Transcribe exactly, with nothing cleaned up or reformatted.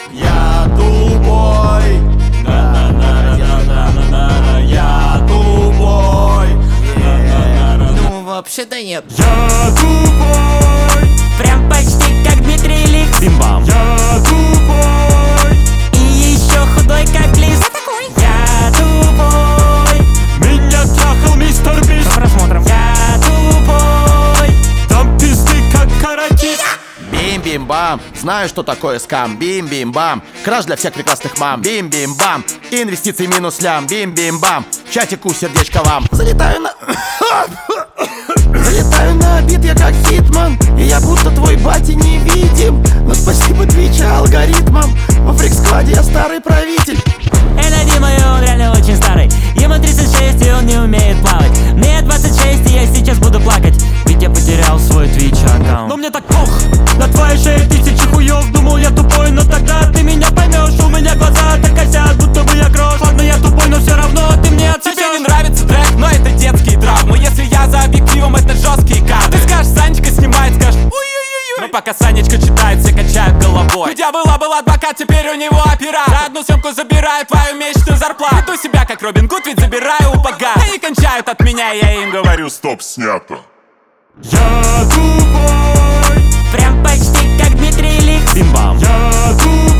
Я тупой. На-на-на-на-на-на-на. Я тупой. Ну, вообще-то нет. Я тупой. Прям почти как Дмитрий Ликс. Бим-бам. Я тупой. И еще худой как лис. Я тупой. Меня трахал мистер Бист. По просмотрам. Я тупой. Там пизды как каратист. Бим-бим-бам, знаю, что такое скам. Бим-бим-бам, краш для всех прекрасных мам. Бим-бим-бам, инвестиции минус лям. Бим-бим-бам, чатику сердечко вам. Залетаю на... Залетаю на обид, я как хитман. И я будто твой батя невидим. Но спасибо твича алгоритмам. Во фрик-скваде я старый правитель. Это Дима, и он реально очень старый. Ему тридцать шесть, и он не умеет плавать. Мне двадцать шесть, и я сейчас буду плакать. Ведь я потерял свой твич аккаунт. Но мне так пох, на твоей шее тысячи хуев. Думал я тупой, но тогда ты меня поймешь. У меня глаза так косят, будто бы я грош. Ладно, я тупой, но все равно ты мне отсосешь. Тебе не нравится трек, но это детские травмы. Если я за объективом, это жесткие кадры. Ты скажешь, Санечка снимает, скажешь ой-ой-ой. Но пока Санечка читает, все качают головой. Ведь я была, был адвокат, теперь у него оператор. За одну съемку забираю твою месячную зарплату. Веду себя как Робин Гуд, ведь забираю у богатых. Они кончают от меня, я им говорю, стоп, снято. Я тупой. Прям почти как Дмитрий Ликс. Бим-бам. Я тупой.